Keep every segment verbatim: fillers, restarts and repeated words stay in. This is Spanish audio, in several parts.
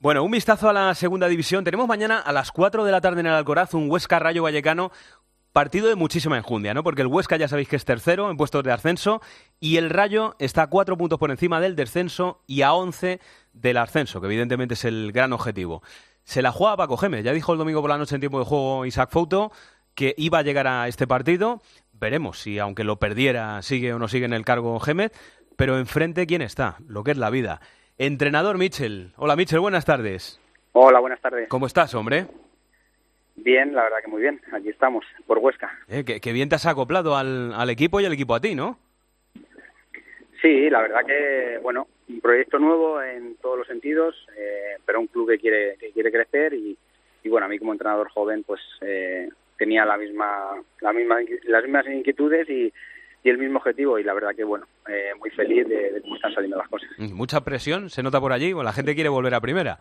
Bueno, un vistazo a la segunda división. Tenemos mañana a las cuatro de la tarde en el Alcoraz un Huesca Rayo Vallecano. Partido de muchísima enjundia, ¿no? Porque el Huesca ya sabéis que es tercero en puestos de ascenso y el Rayo está a cuatro puntos por encima del descenso y a once del ascenso, que evidentemente es el gran objetivo. Se la juega Paco Gémez. Ya dijo el domingo por la noche en tiempo de juego Isaac Fouto que iba a llegar a este partido. Veremos si, aunque lo perdiera, sigue o no sigue en el cargo Gémez. Pero enfrente, ¿quién está? Lo que es la vida. Entrenador Michel. Hola, Michel, buenas tardes. Hola, buenas tardes. ¿Cómo estás, hombre? Bien, la verdad que muy bien. Aquí estamos, por Huesca. Eh, que, que bien te has acoplado al, al equipo y el equipo a ti, ¿no? Sí, la verdad que, bueno, un proyecto nuevo en todos los sentidos, eh, pero un club que quiere que quiere crecer y, y bueno, a mí como entrenador joven, pues eh, tenía la misma, la misma las mismas inquietudes y, y el mismo objetivo y la verdad que, bueno, eh, muy feliz de, de cómo están saliendo las cosas. ¿Mucha presión se nota por allí? ¿O la gente quiere volver a primera?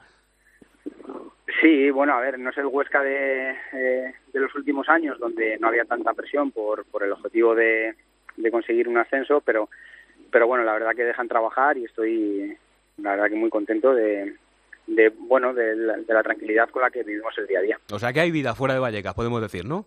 Sí, bueno, a ver, no es el Huesca de, eh, de los últimos años, donde no había tanta presión por, por el objetivo de, de conseguir un ascenso, pero pero bueno, la verdad que dejan trabajar y estoy, la verdad que muy contento de, de bueno, de la, de la tranquilidad con la que vivimos el día a día. O sea que hay vida fuera de Vallecas, podemos decir, ¿no?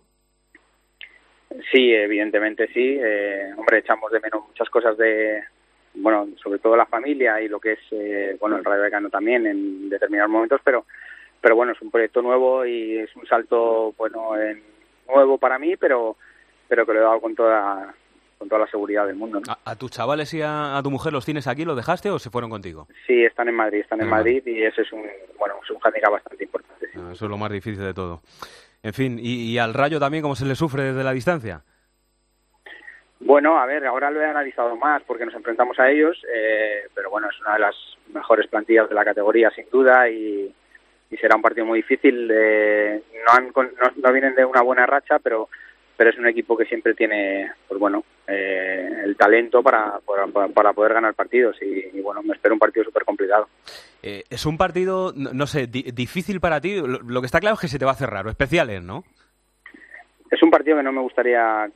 Sí, evidentemente sí. Eh, hombre, echamos de menos muchas cosas de, bueno, sobre todo la familia y lo que es, eh, bueno, el Rayo Vallecano también en determinados momentos, pero pero bueno, es un proyecto nuevo y es un salto, bueno, en, nuevo para mí, pero pero que lo he dado con toda con toda la seguridad del mundo, ¿no? ¿A, a tus chavales y a, a tu mujer los tienes aquí, los dejaste o se fueron contigo? Sí, están en Madrid, están en, en Madrid, Madrid y ese es un, bueno, es un hándicap bastante importante. Sí. Ah, eso es lo más difícil de todo. En fin, ¿y, y al Rayo también cómo se le sufre desde la distancia? Bueno, a ver, ahora lo he analizado más porque nos enfrentamos a ellos, eh, pero bueno, es una de las mejores plantillas de la categoría sin duda y, y será un partido muy difícil. Eh, no, han, no, no vienen de una buena racha, pero pero es un equipo que siempre tiene, pues bueno, eh, el talento para, para, para poder ganar partidos y, y bueno, me espero un partido súper complicado. Eh, es un partido, no, no sé, di, difícil para ti, lo, lo que está claro es que se te va a hacer raro, especiales, ¿no? Es un partido que no me gustaría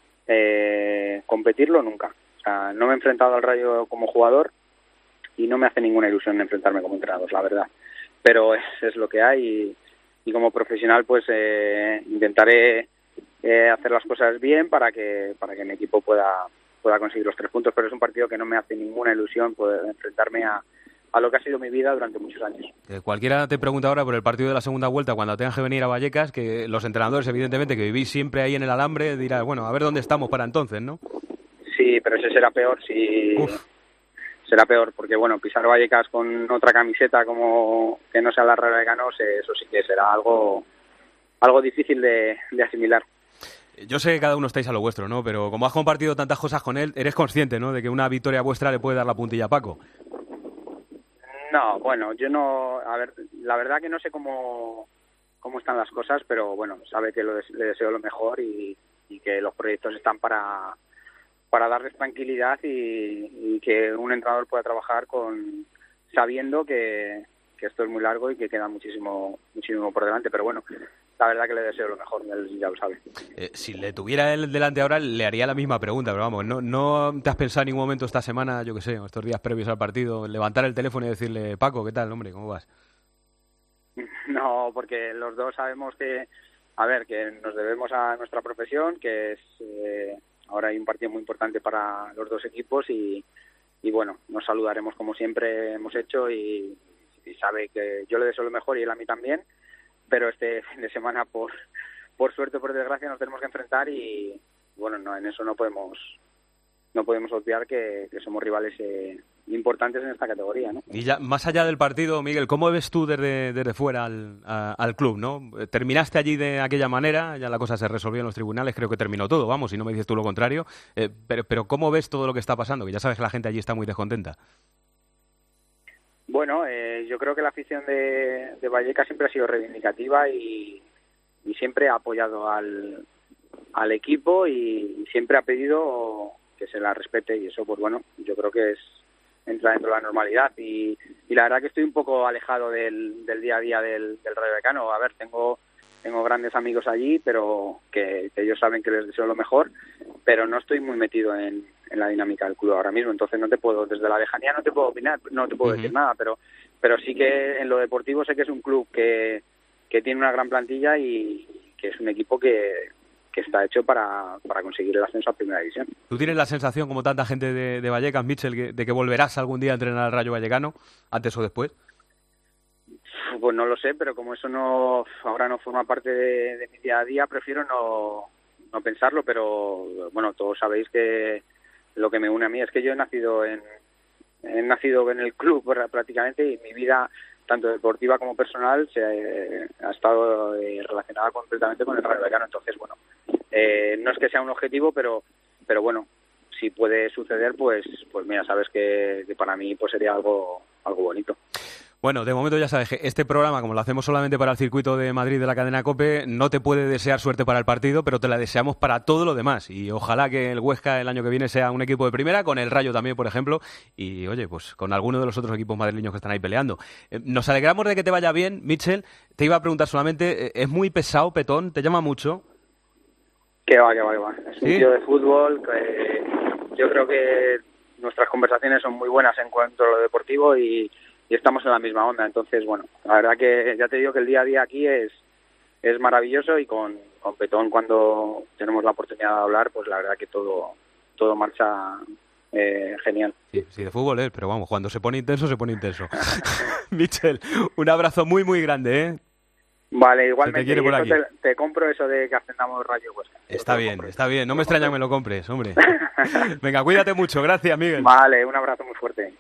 eh, competirlo nunca. O sea, no me he enfrentado al Rayo como jugador y no me hace ninguna ilusión enfrentarme como entrenador, la verdad. Pero es, es lo que hay y, y como profesional pues eh, intentaré Eh, hacer las cosas bien para que para que mi equipo pueda pueda conseguir los tres puntos, pero es un partido que no me hace ninguna ilusión poder enfrentarme a, a lo que ha sido mi vida durante muchos años. Eh, cualquiera te pregunta ahora por el partido de la segunda vuelta cuando tengas que venir a Vallecas, que los entrenadores evidentemente que vivís siempre ahí en el alambre dirán, bueno, a ver dónde estamos para entonces, ¿no? Sí, pero ese será peor si Uf. será peor porque bueno, pisar Vallecas con otra camiseta como que no sea la Rayo Vallecano, eso sí que será algo algo difícil de, de asimilar. Yo sé que cada uno estáis a lo vuestro, ¿no? Pero como has compartido tantas cosas con él, eres consciente, ¿no? De que una victoria vuestra le puede dar la puntilla a Paco. No, bueno, yo no... A ver, la verdad que no sé cómo, cómo están las cosas, pero bueno, sabe que lo des, le deseo lo mejor y, y que los proyectos están para, para darles tranquilidad y, y que un entrenador pueda trabajar con sabiendo que, que esto es muy largo y que queda muchísimo, muchísimo por delante, pero bueno... La verdad que le deseo lo mejor, él ya lo sabe. Eh, si le tuviera él delante ahora, le haría la misma pregunta, pero vamos, ¿no, no te has pensado en ningún momento esta semana, yo qué sé, estos días previos al partido, levantar el teléfono y decirle, Paco, ¿qué tal, hombre? ¿Cómo vas? No, porque los dos sabemos que, a ver, que nos debemos a nuestra profesión, que es, eh, ahora hay un partido muy importante para los dos equipos y, y bueno, nos saludaremos como siempre hemos hecho y, y sabe que yo le deseo lo mejor y él a mí también. Pero este fin de semana, por por suerte o por desgracia, nos tenemos que enfrentar y, bueno, no en eso no podemos no podemos obviar que, que somos rivales eh, importantes en esta categoría, ¿no? Y ya, más allá del partido, Miguel, ¿cómo ves tú desde, desde fuera al, a, al club, no? Terminaste allí de aquella manera, ya la cosa se resolvió en los tribunales, creo que terminó todo, vamos, si no me dices tú lo contrario, eh, pero, pero ¿cómo ves todo lo que está pasando? Que ya sabes que la gente allí está muy descontenta. Bueno, eh, yo creo que la afición de, de Vallecas siempre ha sido reivindicativa y, y siempre ha apoyado al, al equipo y, y siempre ha pedido que se la respete y eso, pues bueno, yo creo que es entra dentro de la normalidad y, y la verdad que estoy un poco alejado del, del día a día del, del Rayo Vallecano. A ver, tengo tengo grandes amigos allí, pero que, que ellos saben que les deseo lo mejor, pero no estoy muy metido en, en la dinámica del club ahora mismo, entonces no te puedo, desde la lejanía no te puedo opinar, no te puedo uh-huh. decir nada, pero pero sí que en lo deportivo sé que es un club que, que tiene una gran plantilla y que es un equipo que, que está hecho para, para conseguir el ascenso a Primera División. ¿Tú tienes la sensación, como tanta gente de, de Vallecas, Mitchell, que, de que volverás algún día a entrenar al Rayo Vallecano, antes o después? Pues no lo sé, pero como eso no ahora no forma parte de, de mi día a día, prefiero no, no pensarlo, pero bueno, todos sabéis que lo que me une a mí es que yo he nacido en he nacido en el club prácticamente y mi vida, tanto deportiva como personal, se eh, ha estado eh, relacionada completamente con el Rayo Vallecano. Entonces, bueno, eh, no es que sea un objetivo, pero pero bueno, si puede suceder, pues pues mira, sabes que, que para mí pues sería algo algo bonito. Bueno, de momento ya sabes que este programa, como lo hacemos solamente para el circuito de Madrid de la cadena COPE, no te puede desear suerte para el partido, pero te la deseamos para todo lo demás. Y ojalá que el Huesca el año que viene sea un equipo de primera, con el Rayo también, por ejemplo, y oye, pues con alguno de los otros equipos madrileños que están ahí peleando. Eh, nos alegramos de que te vaya bien, Mitchell. Te iba a preguntar solamente, eh, ¿es muy pesado, Petón? ¿Te llama mucho? Que va, que va, que va. Es ¿Sí? un tío de fútbol que yo creo que nuestras conversaciones son muy buenas en cuanto a lo deportivo y y estamos en la misma onda. Entonces, bueno, la verdad que ya te digo que el día a día aquí es es maravilloso y con, con Petón, cuando tenemos la oportunidad de hablar, pues la verdad que todo todo marcha eh, genial. Sí, sí, de fútbol es, pero vamos, cuando se pone intenso, se pone intenso. Mitchell, un abrazo muy, muy grande, ¿eh? Vale, igualmente, te, quiere por aquí. Te, te compro eso de que ascendamos Rayo Huesca. Está bien, está bien, no me extraña que me lo compres, hombre. Venga, cuídate mucho, gracias, Miguel. Vale, un abrazo muy fuerte.